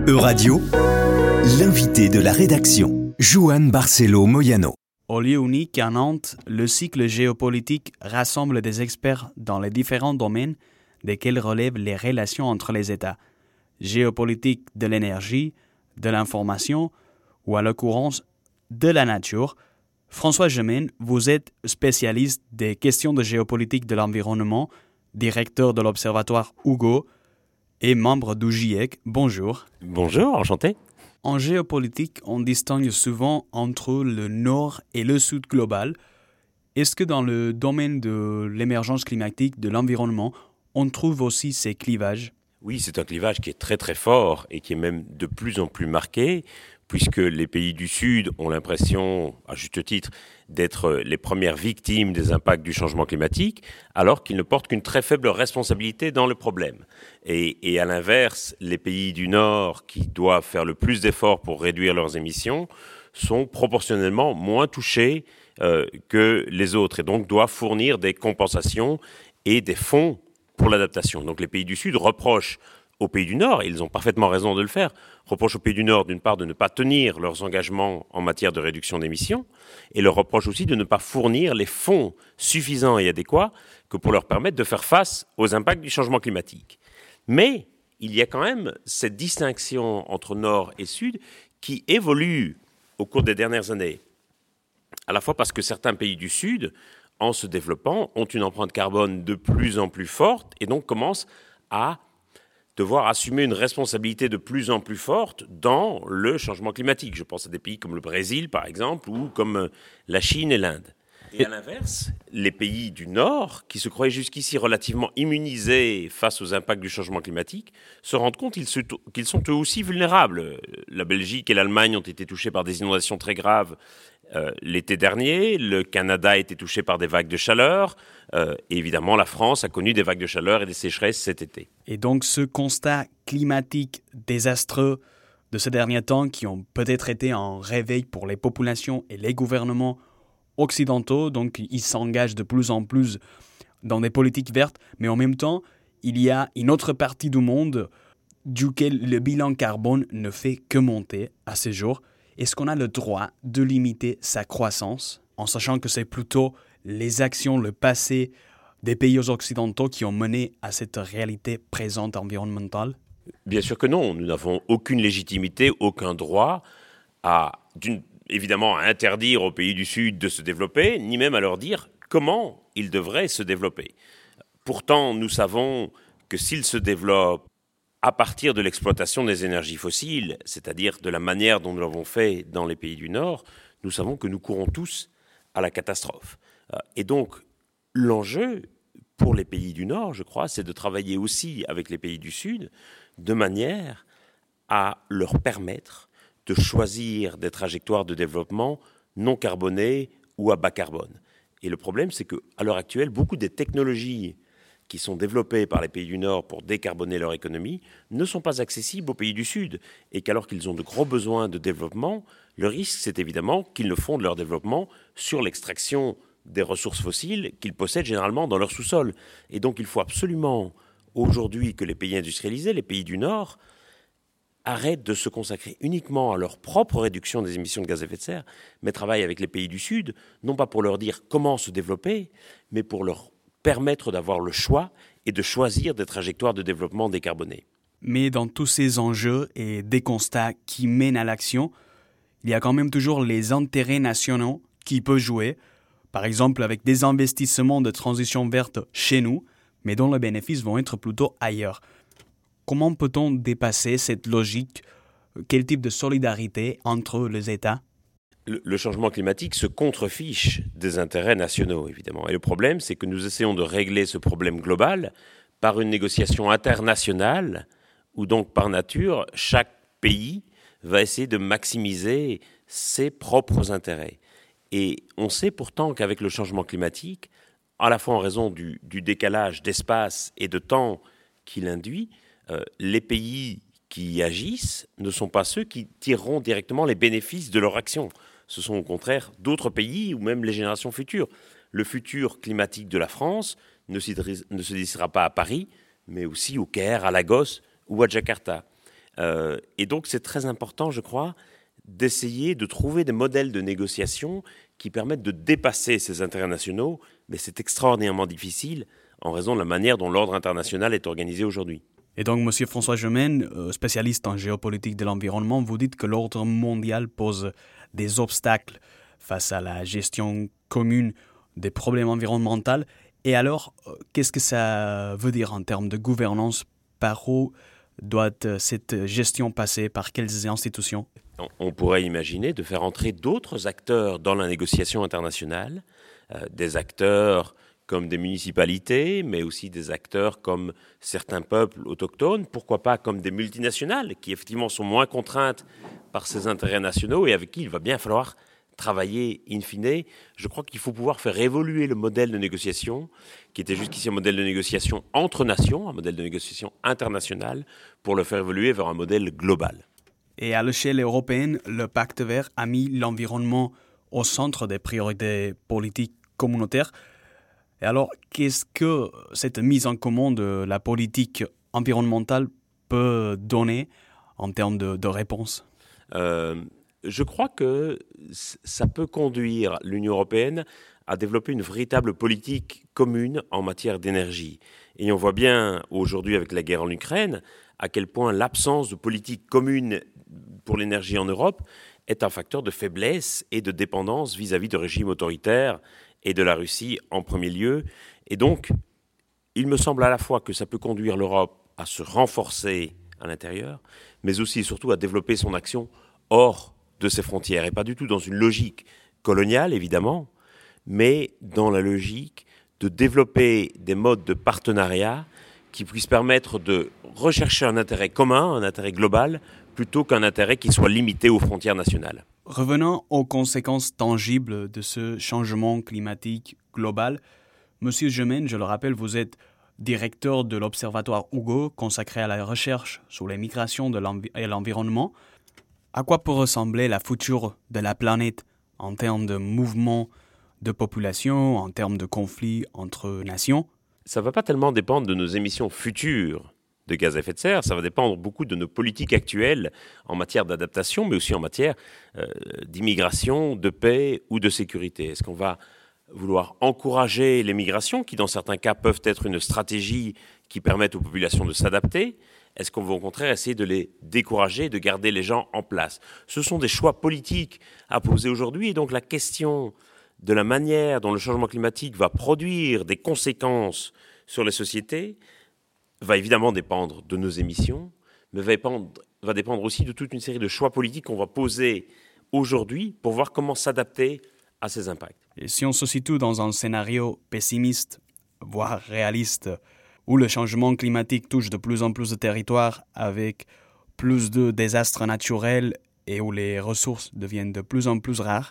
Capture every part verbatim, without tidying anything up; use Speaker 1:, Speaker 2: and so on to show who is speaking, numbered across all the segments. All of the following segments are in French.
Speaker 1: Euradio, l'invité de la rédaction, Joan Barcelo Moyano.
Speaker 2: Au lieu unique à Nantes, le cycle géopolitique rassemble des experts dans les différents domaines desquels relèvent les relations entre les États. Géopolitique de l'énergie, de l'information ou à l'occurrence de la nature. François Gemène, vous êtes spécialiste des questions de géopolitique de l'environnement, directeur de l'Observatoire Hugo et membre du GIEC. Bonjour.
Speaker 3: Bonjour, enchanté.
Speaker 2: En géopolitique, on distingue souvent entre le nord et le sud global. Est-ce que dans le domaine de l'émergence climatique, de l'environnement, on trouve aussi ces clivages ?
Speaker 3: Oui, c'est un clivage qui est très très fort et qui est même de plus en plus marqué, puisque les pays du Sud ont l'impression, à juste titre, d'être les premières victimes des impacts du changement climatique, alors qu'ils ne portent qu'une très faible responsabilité dans le problème. Et, et à l'inverse, les pays du Nord, qui doivent faire le plus d'efforts pour réduire leurs émissions, sont proportionnellement moins touchés euh, que les autres, et donc doivent fournir des compensations et des fonds pour l'adaptation. Donc les pays du Sud reprochent aux pays du Nord, et ils ont parfaitement raison de le faire, reprochent aux pays du Nord d'une part de ne pas tenir leurs engagements en matière de réduction d'émissions, et leur reprochent aussi de ne pas fournir les fonds suffisants et adéquats que pour leur permettre de faire face aux impacts du changement climatique. Mais il y a quand même cette distinction entre Nord et Sud qui évolue au cours des dernières années, à la fois parce que certains pays du Sud, en se développant, ont une empreinte carbone de plus en plus forte et donc commencent à devoir assumer une responsabilité de plus en plus forte dans le changement climatique. Je pense à des pays comme le Brésil, par exemple, ou comme la Chine et l'Inde. Et à l'inverse, les pays du Nord, qui se croyaient jusqu'ici relativement immunisés face aux impacts du changement climatique, se rendent compte qu'ils, se, qu'ils sont eux aussi vulnérables. La Belgique et l'Allemagne ont été touchés par des inondations très graves euh, l'été dernier. Le Canada a été touché par des vagues de chaleur. Euh, et évidemment, la France a connu des vagues de chaleur et des sécheresses cet été.
Speaker 2: Et donc, ce constat climatique désastreux de ces derniers temps, qui ont peut-être été un réveil pour les populations et les gouvernements occidentaux, donc ils s'engagent de plus en plus dans des politiques vertes, mais en même temps, il y a une autre partie du monde duquel le bilan carbone ne fait que monter à ce jour. Est-ce qu'on a le droit de limiter sa croissance, en sachant que c'est plutôt les actions, le passé des pays occidentaux qui ont mené à cette réalité présente environnementale ?
Speaker 3: Bien sûr que non, nous n'avons aucune légitimité, aucun droit à, d'une évidemment, à interdire aux pays du Sud de se développer, ni même à leur dire comment ils devraient se développer. Pourtant, nous savons que s'ils se développent à partir de l'exploitation des énergies fossiles, c'est-à-dire de la manière dont nous l'avons fait dans les pays du Nord, nous savons que nous courons tous à la catastrophe. Et donc, l'enjeu pour les pays du Nord, je crois, c'est de travailler aussi avec les pays du Sud de manière à leur permettre de choisir des trajectoires de développement non carbonées ou à bas carbone. Et le problème, c'est qu'à l'heure actuelle, beaucoup des technologies qui sont développées par les pays du Nord pour décarboner leur économie ne sont pas accessibles aux pays du Sud. Et qu'alors qu'ils ont de gros besoins de développement, le risque, c'est évidemment qu'ils ne fondent leur développement sur l'extraction des ressources fossiles qu'ils possèdent généralement dans leur sous-sol. Et donc, il faut absolument, aujourd'hui, que les pays industrialisés, les pays du Nord, arrêtent de se consacrer uniquement à leur propre réduction des émissions de gaz à effet de serre, mais travaillent avec les pays du Sud, non pas pour leur dire comment se développer, mais pour leur permettre d'avoir le choix et de choisir des trajectoires de développement décarbonées.
Speaker 2: Mais dans tous ces enjeux et des constats qui mènent à l'action, il y a quand même toujours les intérêts nationaux qui peuvent jouer, par exemple avec des investissements de transition verte chez nous, mais dont les bénéfices vont être plutôt ailleurs. Comment peut-on dépasser cette logique ? Quel type de solidarité entre les États ?
Speaker 3: Le, le changement climatique se contrefiche des intérêts nationaux, évidemment. Et le problème, c'est que nous essayons de régler ce problème global par une négociation internationale où donc, par nature, chaque pays va essayer de maximiser ses propres intérêts. Et on sait pourtant qu'avec le changement climatique, à la fois en raison du, du décalage d'espace et de temps qu'il induit, Euh, les pays qui agissent ne sont pas ceux qui tireront directement les bénéfices de leur action. Ce sont au contraire d'autres pays ou même les générations futures. Le futur climatique de la France ne, ne se décidera pas à Paris, mais aussi au Caire, à Lagos ou à Jakarta. Euh, et donc c'est très important, je crois, d'essayer de trouver des modèles de négociation qui permettent de dépasser ces intérêts nationaux, mais c'est extraordinairement difficile en raison de la manière dont l'ordre international est organisé aujourd'hui.
Speaker 2: Et donc, M. François Gemène, spécialiste en géopolitique de l'environnement, vous dites que l'ordre mondial pose des obstacles face à la gestion commune des problèmes environnementaux. Et alors, qu'est-ce que ça veut dire en termes de gouvernance? Par où doit cette gestion passer? Par quelles institutions?
Speaker 3: On pourrait imaginer de faire entrer d'autres acteurs dans la négociation internationale, euh, des acteurs comme des municipalités, mais aussi des acteurs comme certains peuples autochtones, pourquoi pas comme des multinationales, qui effectivement sont moins contraintes par ces intérêts nationaux et avec qui il va bien falloir travailler in fine. Je crois qu'il faut pouvoir faire évoluer le modèle de négociation, qui était jusqu'ici un modèle de négociation entre nations, un modèle de négociation internationale, pour le faire évoluer vers un modèle global.
Speaker 2: Et à l'échelle européenne, le Pacte vert a mis l'environnement au centre des priorités politiques communautaires. Et alors, qu'est-ce que cette mise en commun de la politique environnementale peut donner en termes de, de réponse?
Speaker 3: euh, Je crois que ça peut conduire l'Union européenne à développer une véritable politique commune en matière d'énergie. Et on voit bien aujourd'hui avec la guerre en Ukraine à quel point l'absence de politique commune pour l'énergie en Europe est un facteur de faiblesse et de dépendance vis-à-vis de régimes autoritaires et de la Russie en premier lieu. Et donc, il me semble à la fois que ça peut conduire l'Europe à se renforcer à l'intérieur, mais aussi et surtout à développer son action hors de ses frontières, et pas du tout dans une logique coloniale, évidemment, mais dans la logique de développer des modes de partenariat qui puissent permettre de rechercher un intérêt commun, un intérêt global, plutôt qu'un intérêt qui soit limité aux frontières nationales.
Speaker 2: Revenons aux conséquences tangibles de ce changement climatique global. Monsieur Gemène, je le rappelle, vous êtes directeur de l'Observatoire Hugo, consacré à la recherche sur les migrations de l'envi- et l'environnement. À quoi peut ressembler la future de la planète en termes de mouvements de population, en termes de conflits entre nations?
Speaker 3: Ça ne va pas tellement dépendre de nos émissions futures de gaz à effet de serre, ça va dépendre beaucoup de nos politiques actuelles en matière d'adaptation, mais aussi en matière euh, d'immigration, de paix ou de sécurité. Est-ce qu'on va vouloir encourager les migrations, qui dans certains cas peuvent être une stratégie qui permette aux populations de s'adapter? Est-ce qu'on va au contraire essayer de les décourager, de garder les gens en place? Ce sont des choix politiques à poser aujourd'hui, et donc la question de la manière dont le changement climatique va produire des conséquences sur les sociétés va évidemment dépendre de nos émissions, mais va dépendre, va dépendre aussi de toute une série de choix politiques qu'on va poser aujourd'hui pour voir comment s'adapter à ces impacts.
Speaker 2: Et si on se situe dans un scénario pessimiste, voire réaliste, où le changement climatique touche de plus en plus de territoires avec plus de désastres naturels et où les ressources deviennent de plus en plus rares,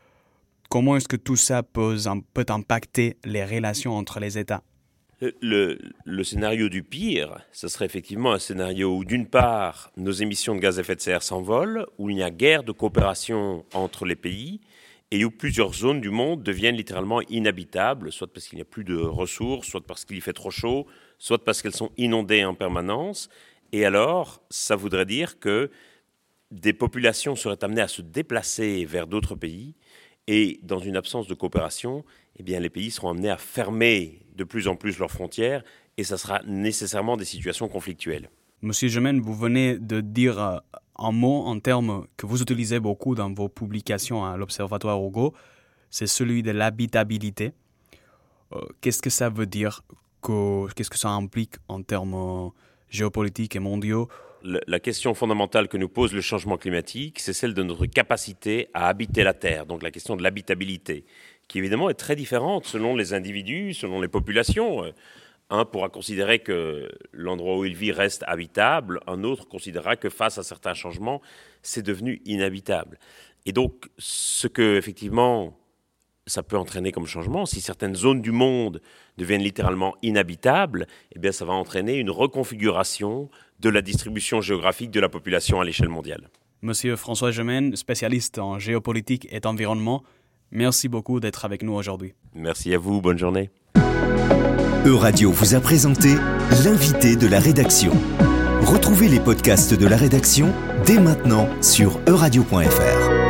Speaker 2: comment est-ce que tout ça peut, peut impacter les relations entre les États?
Speaker 3: Le, le, le scénario du pire, ce serait effectivement un scénario où, d'une part, nos émissions de gaz à effet de serre s'envolent, où il y a guerre de coopération entre les pays, et où plusieurs zones du monde deviennent littéralement inhabitables, soit parce qu'il n'y a plus de ressources, soit parce qu'il y fait trop chaud, soit parce qu'elles sont inondées en permanence. Et alors, ça voudrait dire que des populations seraient amenées à se déplacer vers d'autres pays, et dans une absence de coopération, eh bien, les pays seront amenés à fermer de plus en plus leurs frontières, et ça sera nécessairement des situations conflictuelles.
Speaker 2: Monsieur Gemène, vous venez de dire un mot en termes que vous utilisez beaucoup dans vos publications à l'Observatoire Hugo, c'est celui de l'habitabilité. Euh, qu'est-ce que ça veut dire? que, Qu'est-ce que ça implique en termes géopolitiques et mondiaux?
Speaker 3: La question fondamentale que nous pose le changement climatique, c'est celle de notre capacité à habiter la Terre, donc la question de l'habitabilité, qui évidemment est très différente selon les individus, selon les populations. Un pourra considérer que l'endroit où il vit reste habitable, un autre considérera que face à certains changements, c'est devenu inhabitable. Et donc, ce que, effectivement, ça peut entraîner comme changement, si certaines zones du monde deviennent littéralement inhabitables, eh bien, ça va entraîner une reconfiguration de la distribution géographique de la population à l'échelle mondiale.
Speaker 2: Monsieur François Gemène, spécialiste en géopolitique et environnement, merci beaucoup d'être avec nous aujourd'hui.
Speaker 3: Merci à vous, bonne journée.
Speaker 1: Euradio vous a présenté l'invité de la rédaction. Retrouvez les podcasts de la rédaction dès maintenant sur euradio point f r.